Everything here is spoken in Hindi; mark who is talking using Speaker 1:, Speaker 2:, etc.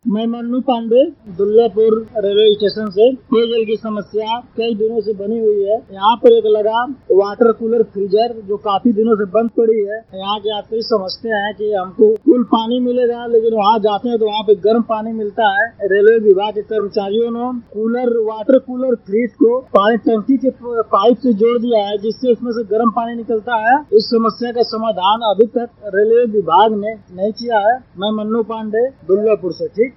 Speaker 1: मैं मन्नू पांडे, दुल्लापुर रेलवे स्टेशन से। पेयजल की समस्या कई दिनों से बनी हुई है। यहाँ पर एक लगा वाटर कूलर फ्रीजर जो काफी दिनों से बंद पड़ी है। यहाँ के यात्री समझते हैं कि हमको कूल पानी मिलेगा, लेकिन वहाँ जाते हैं तो वहाँ पे गर्म पानी मिलता है। रेलवे विभाग के कर्मचारियों ने वाटर कूलर फ्रीज को पानी टंकी के पाइप से जोड़ दिया है, जिससे उसमें से गर्म पानी निकलता है। इस समस्या का समाधान अभी तक रेलवे विभाग ने नहीं किया है। मैं मन्नू पांडे, दुल्लापुर से। ठीक।